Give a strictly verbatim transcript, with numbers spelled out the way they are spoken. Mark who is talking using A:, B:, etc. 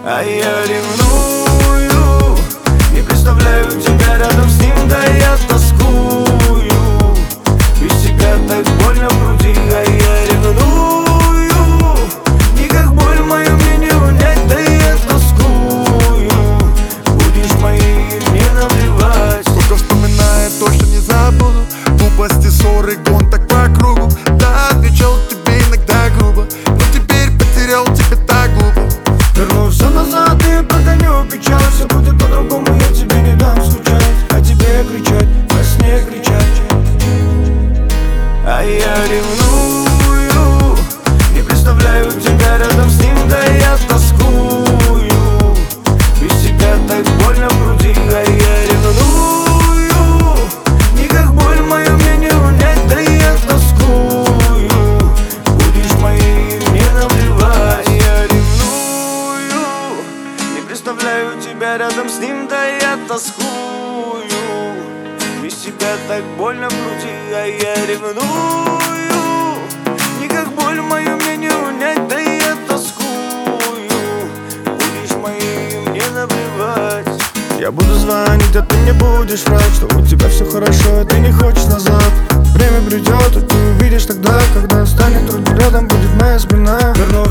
A: А я ревную, не представляю тебя рядом с ним, да я тоскую. Без тебя так больно в груди, а я ревную. Никак боль мою мне не унять, да я тоскую. Будешь моей, мне наплевать.
B: Сколько вспоминаю то, что не забуду. Глупости, ссоры, гон так по кругу. Да, отвечал тебе иногда грубо, но теперь потерял тебя так глупо.
A: Верну все назад и прогоню печаль. Все будет по-другому, я тебе не дам скучать, а тебе кричать, во сне кричать. А я ревную, не представляю тебя рядом с ним, да я тоскую. Без тебя так больно в груди, а я ревную. Никак боль мою мне не унять, да я тоскую. Будешь моей, мне наплевать. Я ревную, не представляю тебя рядом с ним, да я тоскую. Без тебя так больно в груди, а я ревную. Никак боль мою мне не унять, да я тоскую. Будешь моей, мне наплевать. Я буду звонить, а ты не будешь врать, что у тебя все хорошо, а ты не хочешь назад. Время придет, и ты увидишь тогда, когда станет трудно, рядом будет моя спина. Верну